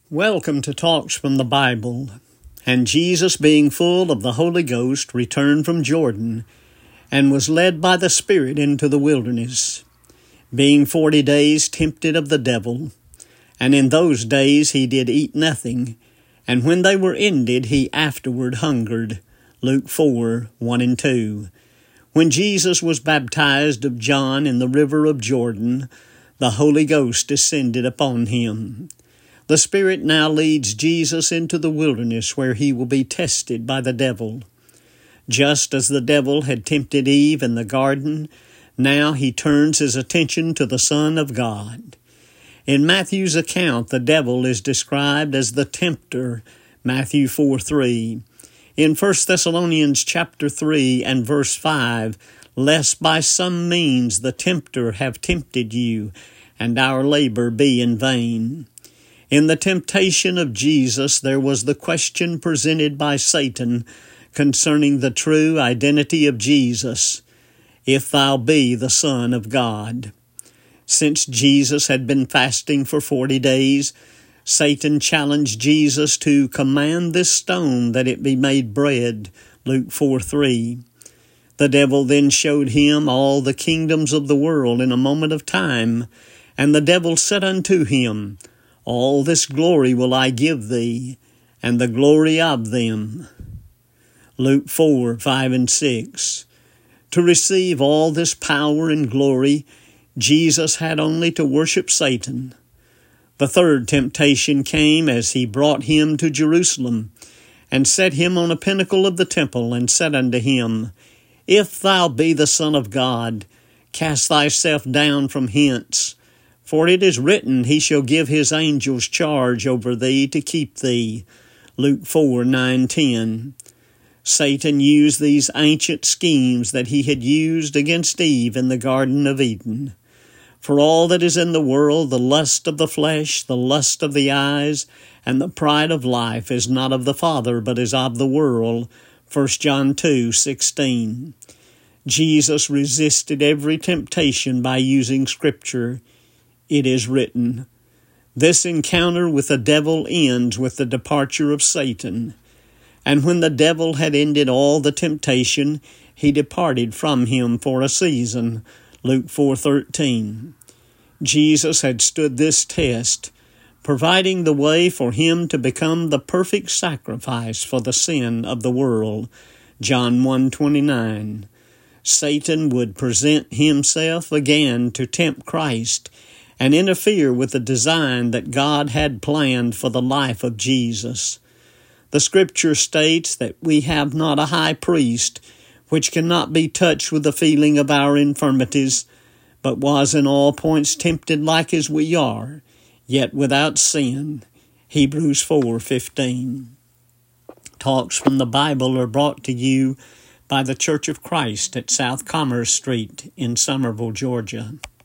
Welcome to Talks from the Bible. And Jesus, being full of the Holy Ghost, returned from Jordan, and was led by the Spirit into the wilderness, being 40 days tempted of the devil. And in those days he did eat nothing, and when they were ended, he afterward hungered. Luke 4, 1 and 2. When Jesus was baptized of John in the river of Jordan, the Holy Ghost descended upon him. The Spirit now leads Jesus into the wilderness where he will be tested by the devil. Just as the devil had tempted Eve in the garden, now he turns his attention to the Son of God. In Matthew's account, the devil is described as the tempter, Matthew 4:3. In 1 Thessalonians chapter 3 and verse 5, lest by some means the tempter have tempted you, and our labor be in vain. In the temptation of Jesus, there was the question presented by Satan concerning the true identity of Jesus, if thou be the Son of God. Since Jesus had been fasting for 40 days, Satan challenged Jesus to command this stone that it be made bread, Luke 4:3. The devil then showed him all the kingdoms of the world in a moment of time, and the devil said unto him, All this glory will I give thee, and the glory of them. Luke 4, 5 and 6. To receive all this power and glory, Jesus had only to worship Satan. The third temptation came as he brought him to Jerusalem, and set him on a pinnacle of the temple, and said unto him, If thou be the Son of God, cast thyself down from hence. For it is written, He shall give His angels charge over thee to keep thee. Luke 4, 9, 10. Satan used these ancient schemes that he had used against Eve in the Garden of Eden. For all that is in the world, the lust of the flesh, the lust of the eyes, and the pride of life is not of the Father, but is of the world. 1 John 2, 16. Jesus resisted every temptation by using Scripture. It is written. This encounter with the devil ends with the departure of Satan. And when the devil had ended all the temptation, he departed from him for a season. Luke 4:13. Jesus had stood this test, providing the way for him to become the perfect sacrifice for the sin of the world. John 1:29. Satan would present himself again to tempt Christ and interfere with the design that God had planned for the life of Jesus. The Scripture states that we have not a high priest which cannot be touched with the feeling of our infirmities, but was in all points tempted like as we are, yet without sin. Hebrews 4:15. Talks from the Bible are brought to you by the Church of Christ at South Commerce Street in Summerville, Georgia.